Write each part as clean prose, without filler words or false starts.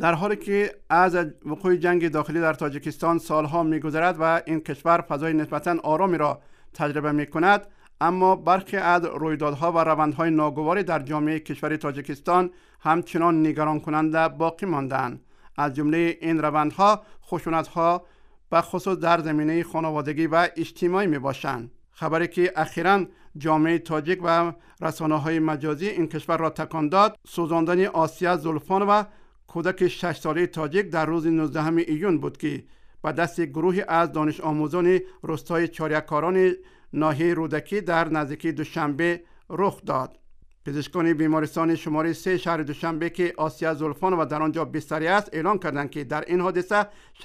در حالی که از وقوع جنگ داخلی در تاجیکستان سالها می‌گذرد و این کشور فضای نسبتاً آرامی را تجربه می‌کند، اما برخی از رویدادها و روندهای ناگواری در جامعه کشور تاجیکستان همچنان نگران کننده باقی مانده‌اند. از جمله این روندها خشونت‌ها به خصوص در زمینه خانوادگی و اجتماعی میباشند. خبری که اخیراً جامعه تاجیک و رسانه‌های مجازی این کشور را تکان داد، سوزاندن آسیا زلفان و کودک 6 ساله تاجیک در روز 19 ایون بود که به دست گروهی از دانش آموزان روستای چاریکاران ناحیه رودکی در نزدیکی دوشنبه رخ داد. پزشکان بیمارستان شماره 3 شهر دوشنبه که آسیا زلفان و در آنجا بستری است اعلام کردند که در این حادثه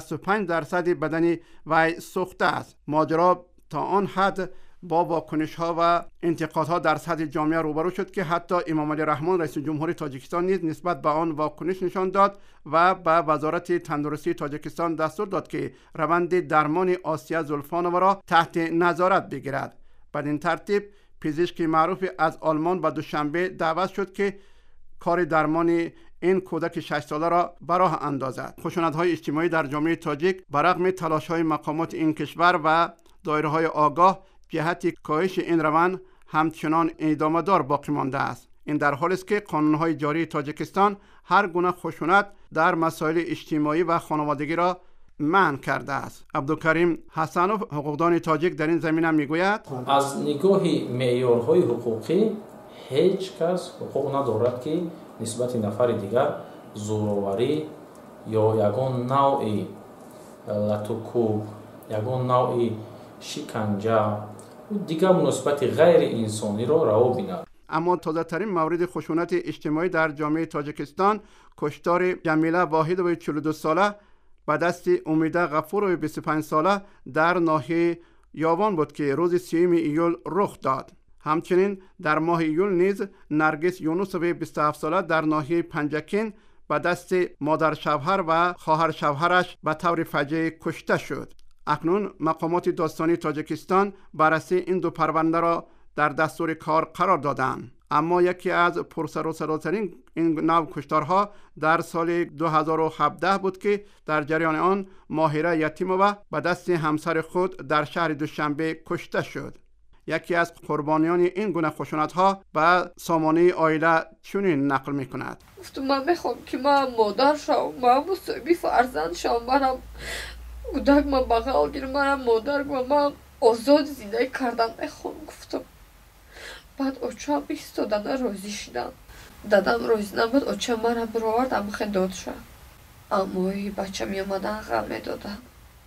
65% بدن وی سوخته است. ماجرا تا آن حد با واکنش‌ها و انتقادها در سطح جامعه روبرو شد که حتی امام علی رحمان رئیس جمهور تاجیکستان نیز نسبت به آن واکنش نشان داد و به وزارت تندرستی تاجیکستان دستور داد که روند درمان آسیا زلفانووا را تحت نظارت بگیرد. بدین ترتیب پزشک معروف از آلمان به دوشنبه دعوت شد که کار درمان این کودک 6 ساله را به راه اندازد. خشونت‌های اجتماعی در جامعه تاجیک برغم تلاش‌های مقامات این کشور و دایره‌های آگاه جهت کاهش این روند همچنان ادامه دار باقی مانده است. این در حالی است که قانون‌های جاری تاجیکستان هر گونه خشونت در مسائل اجتماعی و خانوادگی را منع کرده است. عبدالکریم حسنوف حقوقدان تاجیک در این زمینه میگوید از نگاه معیارهای حقوقی هیچ کس حقوق ندارد که نسبت نفر دیگر زوراوری یا یگان نوعی لطوکوب، یگان نوعی شکنجه دیگر مناسبت غیر انسانی را روا بیند. اما تازه‌ترین مورد خشونت اجتماعی در جامعه تاجیکستان کشتار جمیله واحدوی 42 ساله به دست امیده غفوروی 25 ساله در ناحیه یاوان بود که روز 3 ایول رخ داد. همچنین در ماه ایول نیز نرگس یونوسوی 27 ساله در ناحیه پنجکین به دست مادر شوهر و خواهر شوهرش به طور فجیع کشته شد. اکنون مقامات دادستانی تاجیکستان بررسی این دو پرونده را در دستور کار قرار دادند. اما یکی از پرسر و صداترین این نوع کشتارها در سال 2017 بود که در جریان آن ماهره یتیمووا به دست همسر خود در شهر دوشنبه کشته شد. یکی از قربانیان این گونه خشونت‌ها به سامانه عائله چنین نقل می‌کند: من میخوام که من مادر شوم، من مصاحبی فرزند شوم، منم کودک من بغل گیرم، منم مادر گویم، من آزاد زندگی کردن میخوام. گفتم بعد اوچا ایستادن روزی شدن دادم روزی نبود. اوچا من برآوردم خیلی داد شد. اما بچه می اومدن غم میدادن.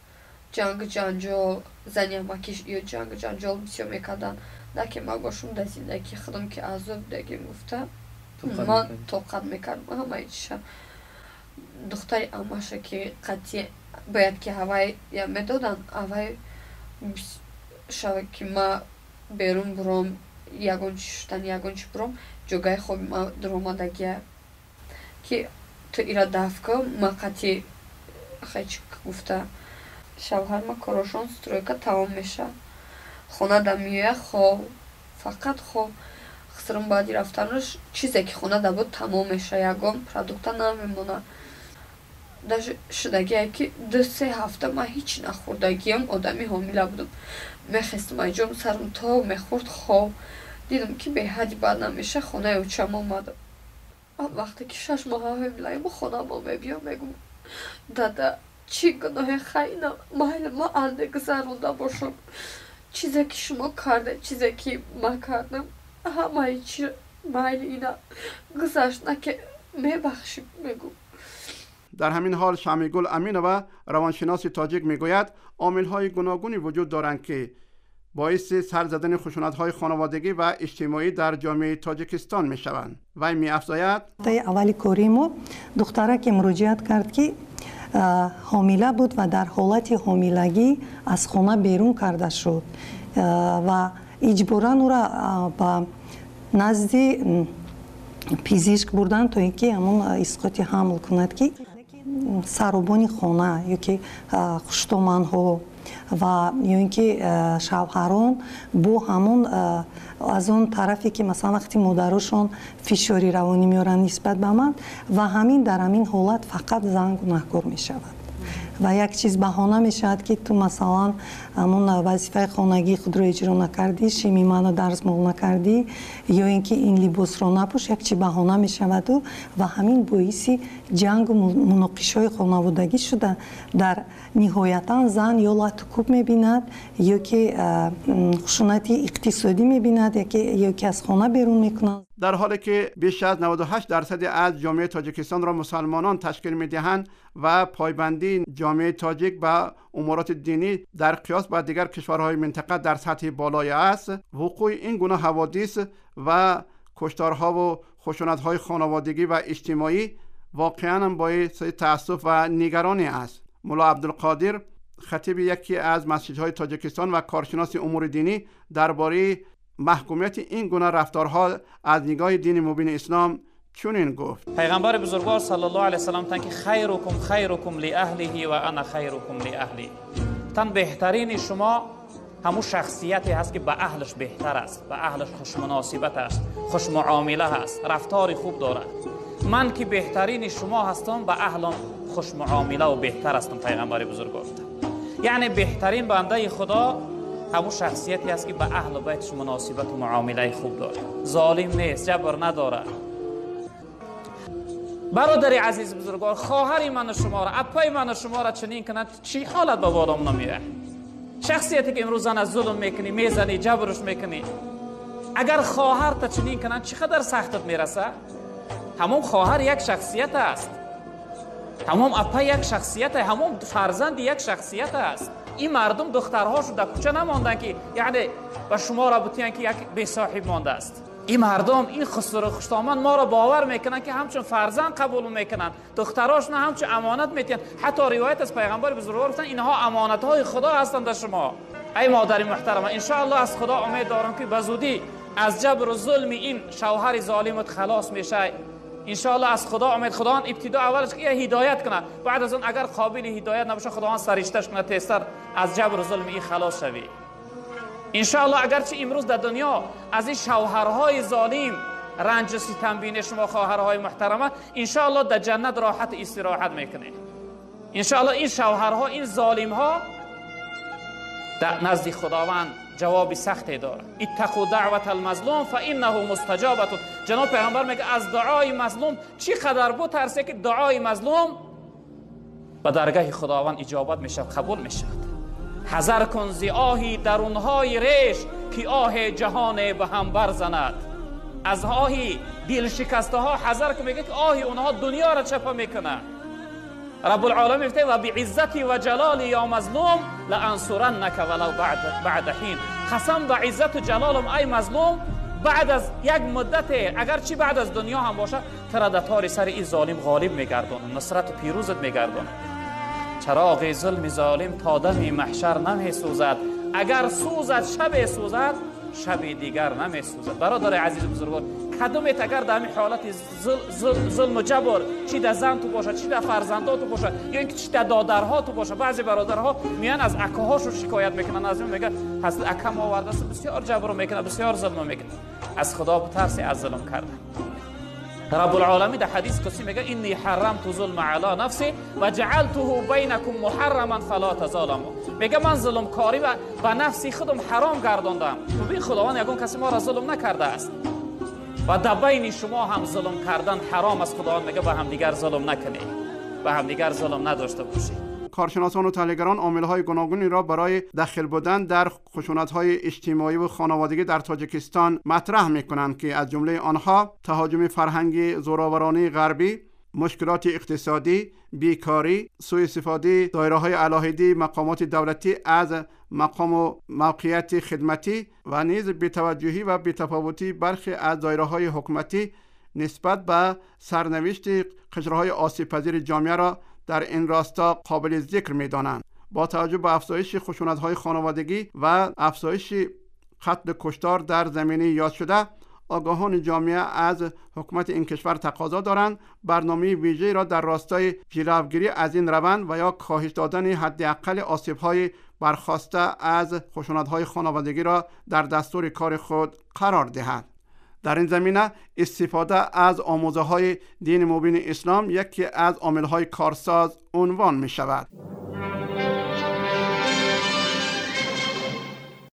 جنگ جنجال زنی امکیش یا جنگ جنجال بسیار میکردن. نه که من باشم در زندگی خودم که عذاب دیگه گفتم من طاقت میکردم همه چیشم. دختری اماشه که قطعی باید که هوای یا میدادن هوای شوه که من بیرون برام یگان شدن یگان چی برام جگای خوبی ما در آمدگی که تو ایرا دفکه ما قطعی خیلی گفته شوهر ما کاراشان سترویکا تمام میشه خونه دمیه خواه فقط خواه خسرم بعدی رفتنش چیزی که خونه دا بود تمام میشه یگان پرادکتا نمیمونه در شدگی که 2-3 هفته من هیچ نخوردگیم آدمی حامیله بودم میخستم ایجام سرم تا میخورد خواب دیدم که به حدی بد نمیشه خونه اوچم آمدم وقتی که 6 ماه حامیله خونه ما میبیم میگم دادا چی گناه خیلی محل ما انده گذرونده باشم چیزی که شما کرده چیزی که من کردم همه چی محل اینا گذشت نه که میبخشیم میگم. در همین حال شمیگل امینووا روانشناس تاجیک میگوید عامل‌های گوناگونی وجود دارند که باعث سر زدن خشونت‌های خانوادگی و اجتماعی در جامعه تاجیکستان می‌شوند. وی می‌افزاید اولی کوریمو دختره که مراجعت کرد که حامله بود و در حالت حاملگی از خانه بیرون کرده شد و اجباراً او را به نزد پزشک بردن تا اینکه همون اسقاط حمل کند که سربانی خانه یا که خوشتومن‌ها و یا اینکه شوهران با همون از اون طرفی که مثلا وقتی مادرشون فشاری روانی میارن نسبت به من و همین در همین حالت فقط زن گناهکار میشود و یک چیز بهانه میشود که تو مثلا همون وظیفه خانگی خود رو اجرا نکردی، شیمی منو درس مول نکردی یا اینکه این لباس رو نپوش، یک چیز بهانه میشود و همین باعثی جنگ و مناقشه های خانوادگی شده. در نهایتا زن یا لطکوب میبیند یا که خشونت اقتصادی میبیند یا که از خانه بیرون میکنند. در حالی که بیش از 98% از جامعه تاجیکستان را مسلمانان تشکیل میدهند و پایبندی جامعه تاجیک به امورات دینی در قیاس با دیگر کشورهای منطقه در سطح بالای است، وقوع این گونه حوادث و کشتارها و خشونت‌های خانوادگی و اجتماعی واقعاً باعث تأسف و نگرانی است. مولا عبدالقادر خطیب یکی از مسجدهای تاجیکستان و کارشناس امور دینی درباره محکومیت این گونه رفتارها از نگاه دین مبین اسلام چنین گفت: پیغمبر بزرگوار صلی الله علیه و سلم تن که خیرکم لاهله و انا خیرکم لاهلی، تن بهترین شما همون شخصیتی هست که به اهلش بهتر است، به اهلش خوش مناسبت است، خوش معامله است، رفتار خوب دارد. من که بهترین شما هستم به اهلم خوش معامله و بهتر هستم. پیغمبر بزرگوار یعنی بهترین بنده خدا همون شخصیتی است که به اهل بیتش مناسبت و معامله خوب داره، ظالم نیست، جبر نداره. برادر عزیز بزرگوار، خواهر من شما را، اپای من شما را چنین کنند چی حالت به بالام نمیاد؟ شخصیتی که امروز زن ظلم میکنی، میزنی، جبرش میکنی، اگر خواهر تا چنین کنند چقدر سختت میرسه؟ همون خواهر یک شخصیت است، همون اپا یک شخصیت است، همون فرزند یک شخصیت است. این مردم دخترهاشو در کوچه نماندن که یعنی به شما را بتیان که یک بی صاحب مانده است. این مردم این خسر و خوشتامن ما را باور میکنن که همچون فرزند قبول میکنن، دختراش نه همچون امانت میتین. حتی روایت از پیغمبر بزرگوار گفتن اینها امانت های خدا هستند در شما. ای مادر محترمه، ان شاء الله از خدا امید دارم که بزودی از جبر و ظلم این شوهر ظالمت خلاص میشه. ان شاء الله از خدا امید، خدا ابتدا اولش که هدایت کنه، بعد از اون اگر قابل هدایت نباشه خدا سرشتش کنه تیستر از جبر و ظلم این خلاص شوی. ان شاء الله اگرچه امروز در دنیا از این شوهرهای ظالم رنج و ستم بینه شما خواهرهای محترمه، ان شاء الله در جنت راحت استراحت میکنه. ان شاء الله این شوهرها، این ظالم ها در نزد خداوند جواب سختی داره. اتقوا دعوت المظلوم فانه مستجابه. جناب پیغمبر میگه از دعای مظلوم چی قدر بترسه که دعای مظلوم به درگاه خداوند اجابت میشه، قبول میشه. حذر کن ز آهی درونهای ریش که آه جهان به هم برزند. از آهی دل شکسته ها حذر کن، میگه که آهی اونها دنیا را چپه میکنه. رب العالمین میگه و بعزتی و جلالی یا مظلوم لانصرنک ولو بعد حین. قسم به عزت و جلالم ای مظلوم، بعد از یک مدت اگرچه بعد از دنیا هم باشه تردتار سر این ظالم غالب میگردونه، نصرت و پیروزت میگردونه. چراغ ظلم ظالم تا دم محشر نمی سوزد، اگر سوزد شب سوزد شب دیگر نمی سوزد. برادر عزیز بزرگوار، کدومت اگر در همین حالت ظلم و جبر چی در زن تو باشه، چی در فرزندات تو باشه، یا اینکه چی در دادرها تو باشه، بعضی برادرها میان از اکاهاشو شکایت میکنن، از این میگه حسل اکم آورده است، بسیار جبر میکنه، بسیار ظلم میکنه. از خدا بترسی از ظلم کردن. رب العالمین در حدیث قدسی میگه انی حرمت ظلم علی نفسی و جعلته بینکم محرما فلا تظالموا. میگه من ظلم کاری و به نفسی خودم حرام گرداندم. ببین خداوند یگان کسی ما را ظلم نکرده است و در بین شما هم ظلم کردن حرام است. خداوند میگه به هم دیگر ظلم نکنید، به هم دیگر ظلم نداشته باشید. کارشناسان و تحلیلگران عامل‌های گوناگونی را برای دخیل بودن در خشونت‌های اجتماعی و خانوادگی در تاجیکستان مطرح می‌کنند که از جمله آنها تهاجم فرهنگی زورآورانه غربی، مشکلات اقتصادی، بیکاری، سوء استفاده دایره‌های علاهیده مقامات دولتی از مقام و موقعیت خدمتی و نیز بی‌توجهی و بی‌تفاوتی برخی از دایره‌های حکومتی نسبت به سرنوشت قشرهای آسیب‌پذیر جامعه را در این راستا قابل ذکر می‌دانند. با توجه به افزایش خشونت‌های خانوادگی و افزایش قتل کشتار در زمینه یاد شده، آگاهان جامعه از حکومت این کشور تقاضا دارند برنامه ویژه‌ای را در راستای جلوگیری از این روند و یا کاهش دادن حداقل آسیب‌های برخواسته از خشونت‌های خانوادگی را در دستور کار خود قرار دهد. در این زمینه استفاده از آموزه‌های دین مبین اسلام یکی از عامل‌های کارساز عنوان می شود.